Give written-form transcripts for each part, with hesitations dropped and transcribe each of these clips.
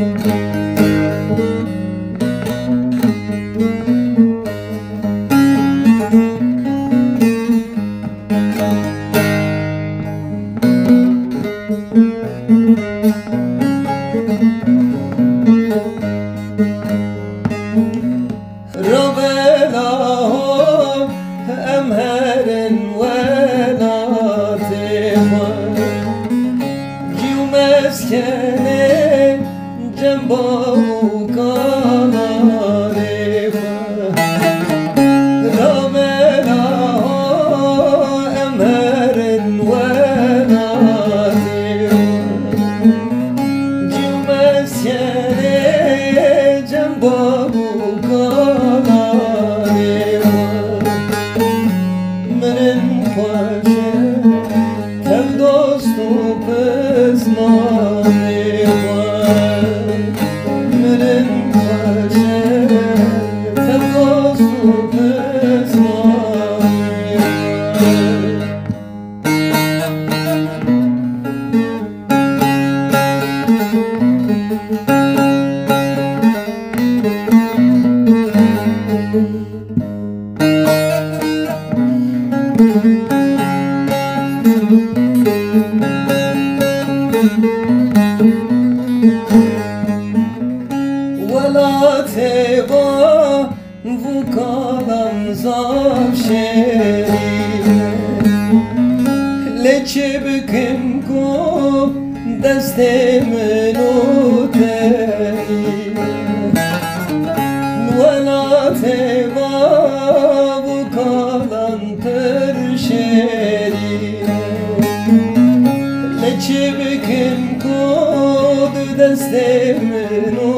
مسکن جنبا و کاناره رامنا امر وناته جو مسکن جنبا و کاناره من خوشه کم دوست و پزمانه ولا تبا وكالم زافشري لچه بكم کو دست منو تري ولا تبا وكالم ترشري لچه بكم کو دست منو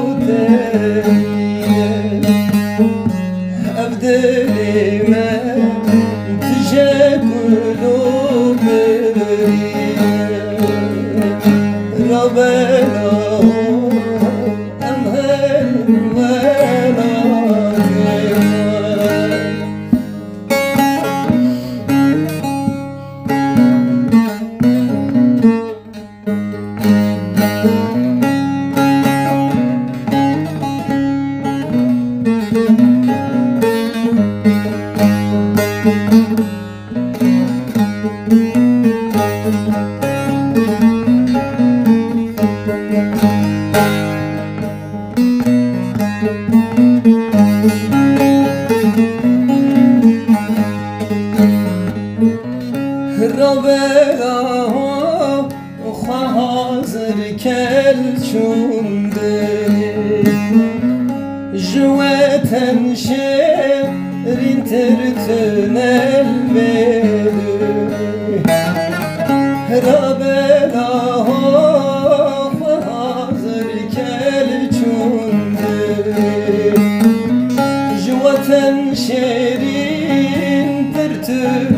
أبدلي ما تجاكلوا بري ربنا أمهل ولا ربنا حاضر كل شوندري جواتن شيرين ترتن الميل ربنا حاضر كل شوندري جواتن شيرين ترتن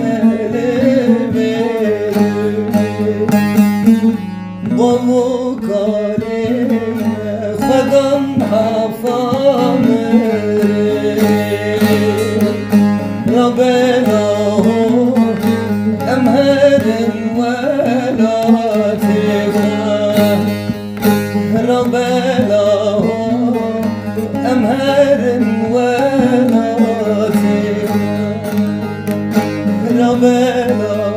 بابو کاریم خودم حفامه ربنا امهرن ولا تغا ربنا امهرن ولا تغا ربنا